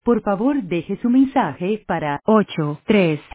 Por favor, deje su mensaje para 8 3